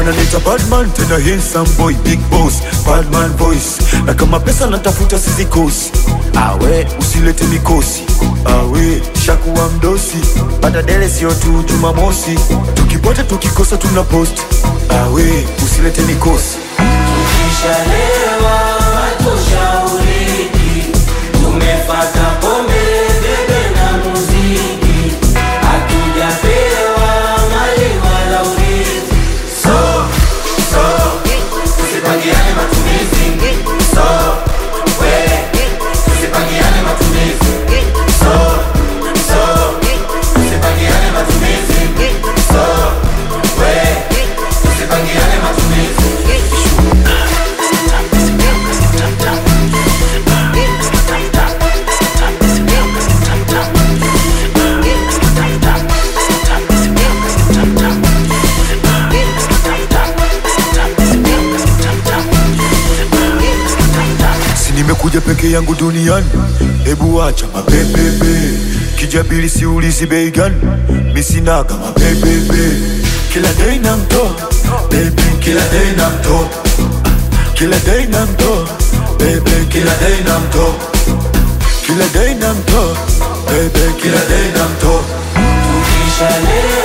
wananiita Badman, tena handsome boy, big boss, Badman voice. Na kama pesa natafuta sizikosi, awe usilete mikosi, awe shakuwa mdosi. Bata dele sio tu Jumamosi, tukipote tukikosa tuna post, awe usilete mikosi. Tukishalewa hatushauriki, tumefata pombe bebe na muziki, hatujapewa mali wala urithi. So, tusipangiane matumizi. So, tusipangiane matumizi. So, tusipangiane matumizi. So, tusipangiane matumizi. Nimekuja peke yangu duniani, hebu acha mapepepe. Kijabili siulizi bei gani, misinaga mapepepe. Kila day namtoa, baby, kila day namtoa. Kila day namtoa, baby, kila day namtoa. Kila day namtoa, baby, kila day namtoa. Tukishalewa